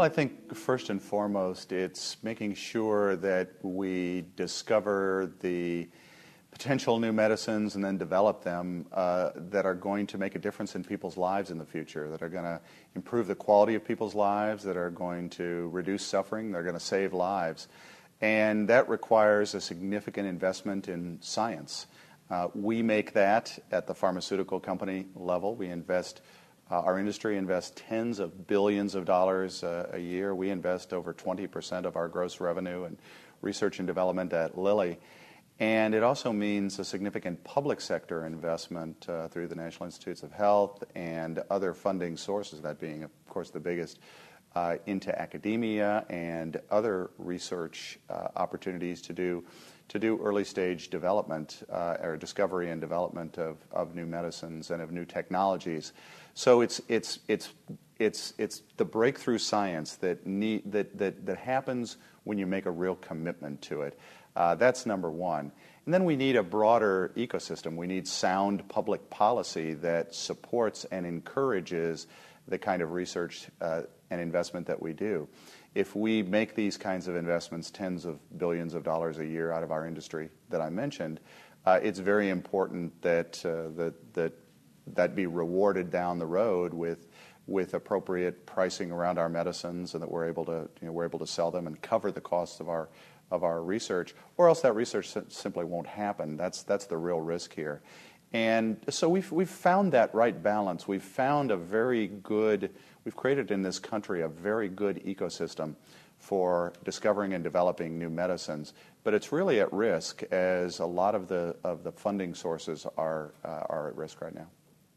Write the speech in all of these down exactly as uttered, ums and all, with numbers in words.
I think first and foremost, it's making sure that we discover the potential new medicines and then develop them uh, that are going to make a difference in people's lives in the future, that are going to improve the quality of people's lives, that are going to reduce suffering, they're going to save lives. And that requires a significant investment in science. Uh, we make that at the pharmaceutical company level. We invest, uh, our industry invests tens of billions of dollars uh, a year. We invest over twenty percent of our gross revenue in research and development at Lilly. And it also means a significant public sector investment uh, through the National Institutes of Health and other funding sources, that being, of course, the biggest, uh, into academia and other research uh, opportunities to do to do early stage development uh, or discovery and development of, of new medicines and of new technologies. So it's it's it's it's it's the breakthrough science that need that that that happens when you make a real commitment to it. Uh, that's number one. And then we need a broader ecosystem. We need sound public policy that supports and encourages the kind of research uh, and investment that we do. If we make these kinds of investments, tens of billions of dollars a year out of our industry that I mentioned, uh, it's very important that, uh, that that that be rewarded down the road with with appropriate pricing around our medicines, and that we're able to you know, we're able to sell them and cover the costs of our of our research, or else that research simply won't happen. That's that's the real risk here. And so we've we've found that right balance. We've found a very good, we've created in this country a very good ecosystem for discovering and developing new medicines. But it's really at risk, as a lot of the of the funding sources are uh, are at risk right now.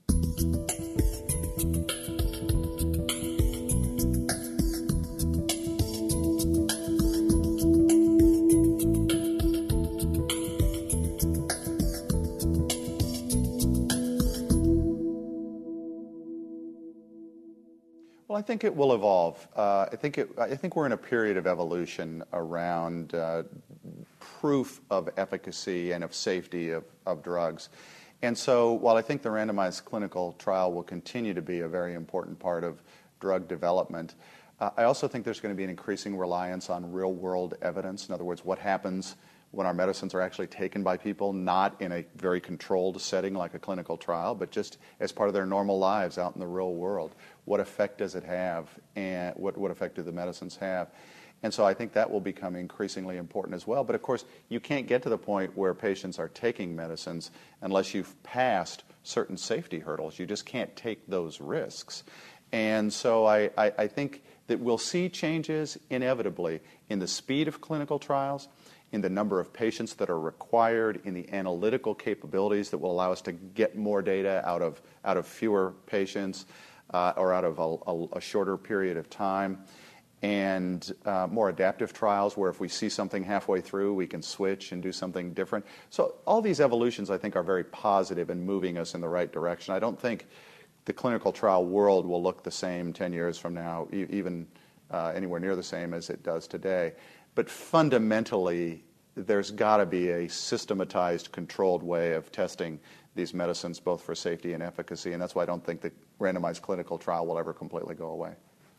Well, I think it will evolve. Uh, I think it, I think we're in a period of evolution around uh, proof of efficacy and of safety of, of drugs. And so while I think the randomized clinical trial will continue to be a very important part of drug development, uh, I also think there's going to be an increasing reliance on real-world evidence. In other words, what happens when our medicines are actually taken by people, not in a very controlled setting like a clinical trial, but just as part of their normal lives out in the real world. What effect does it have, and what, what effect do the medicines have? And so I think that will become increasingly important as well. But of course, you can't get to the point where patients are taking medicines unless you've passed certain safety hurdles. You just can't take those risks. And so I, I, I think that we'll see changes inevitably in the speed of clinical trials, in the number of patients that are required, in the analytical capabilities that will allow us to get more data out of out of fewer patients uh, or out of a, a, a shorter period of time, and uh, more adaptive trials where if we see something halfway through, we can switch and do something different. So all these evolutions, I think, are very positive and moving us in the right direction. I don't think the clinical trial world will look the same ten years from now, e- even uh, anywhere near the same as it does today. But fundamentally, there's got to be a systematized, controlled way of testing these medicines, both for safety and efficacy, and that's why I don't think the randomized clinical trial will ever completely go away.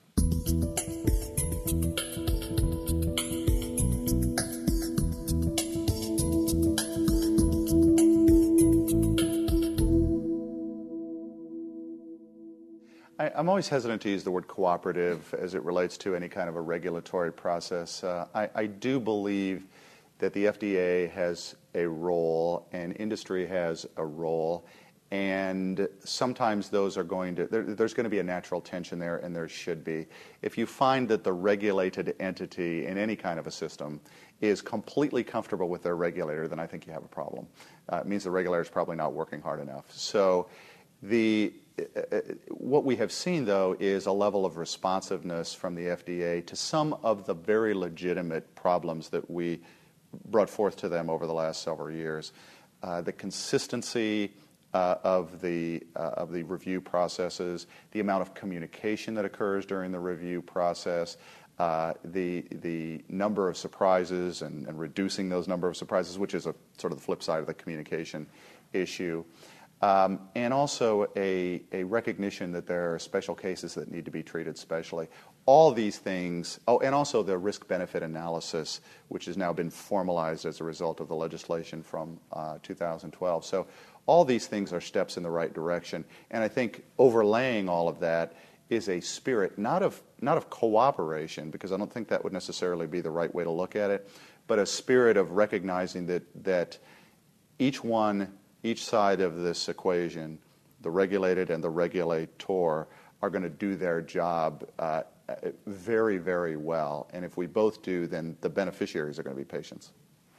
I, I'm always hesitant to use the word cooperative as it relates to any kind of a regulatory process. Uh, I, I do believe that the F D A has a role and industry has a role, and sometimes those are going to, there, there's going to be a natural tension there, and there should be. If you find that the regulated entity in any kind of a system is completely comfortable with their regulator, then I think you have a problem. Uh, it means the regulator is probably not working hard enough. So the uh, what we have seen, though, is a level of responsiveness from the F D A to some of the very legitimate problems that we brought forth to them over the last several years. Uh, the consistency uh, of the uh, of the review processes, the amount of communication that occurs during the review process, uh, the the number of surprises and, and reducing those number of surprises, which is a sort of the flip side of the communication issue. Um, and also a, a recognition that there are special cases that need to be treated specially. all these things, oh, and also the risk-benefit analysis, which has now been formalized as a result of the legislation from uh, two thousand twelve. So all these things are steps in the right direction. And I think overlaying all of that is a spirit, not of not of cooperation, because I don't think that would necessarily be the right way to look at it, but a spirit of recognizing that that each one, each side of this equation, the regulated and the regulator, are going to do their job uh, very, very well. And if we both do, then the beneficiaries are going to be patients.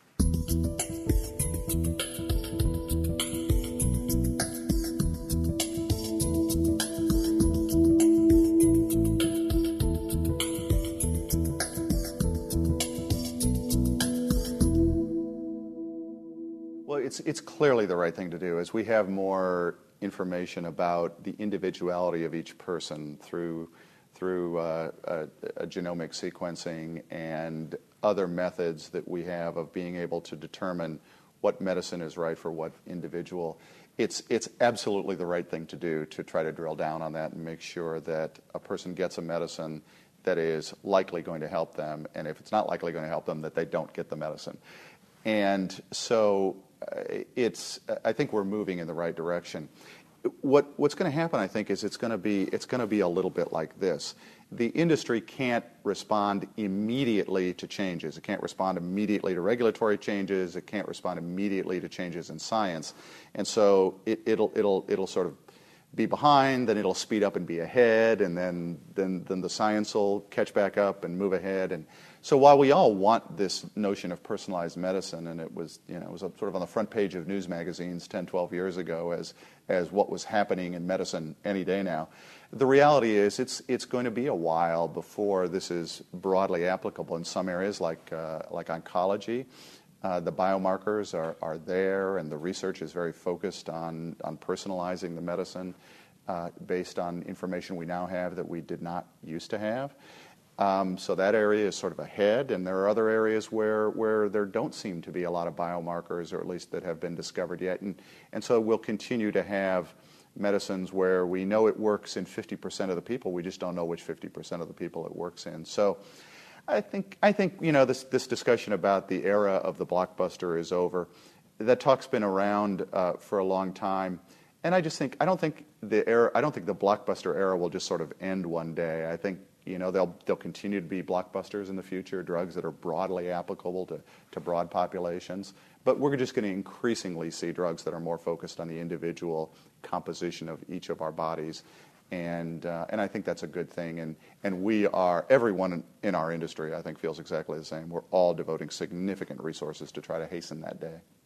Well, it's it's clearly the right thing to do. As we have more information about the individuality of each person through through uh, a, a genomic sequencing and other methods that we have of being able to determine what medicine is right for what individual, it's it's absolutely the right thing to do to try to drill down on that and make sure that a person gets a medicine that is likely going to help them, and if it's not likely going to help them, that they don't get the medicine. And so uh, it's I think we're moving in the right direction. What what's going to happen, I think, is it's going to be it's going to be a little bit like this. The industry can't respond immediately to changes. It can't respond immediately to regulatory changes. It can't respond immediately to changes in science, and so it, it'll it'll it'll sort of be behind. Then it'll speed up and be ahead, and then then then the science will catch back up and move ahead. And so while we all want this notion of personalized medicine, and it was, you know, it was sort of on the front page of news magazines ten, twelve years ago as as what was happening in medicine any day now, the reality is it's it's going to be a while before this is broadly applicable in some areas like uh, like oncology. Uh, the biomarkers are, are there, and the research is very focused on, on personalizing the medicine uh, based on information we now have that we did not used to have. Um, so that area is sort of ahead, and there are other areas where, where there don't seem to be a lot of biomarkers, or at least that have been discovered yet. And, and so we'll continue to have medicines where we know it works in fifty percent of the people, we just don't know which fifty percent of the people it works in. So I think, I think you know, this, this discussion about the era of the blockbuster is over. That talk's been around uh, for a long time. And I just think, I don't think the era, I don't think the blockbuster era will just sort of end one day. I think, you know, there'll, there'll continue to be blockbusters in the future, drugs that are broadly applicable to, to broad populations. But we're just going to increasingly see drugs that are more focused on the individual composition of each of our bodies. And uh, and I think that's a good thing. And, and we are, everyone in, in our industry, I think, feels exactly the same. We're all devoting significant resources to try to hasten that day.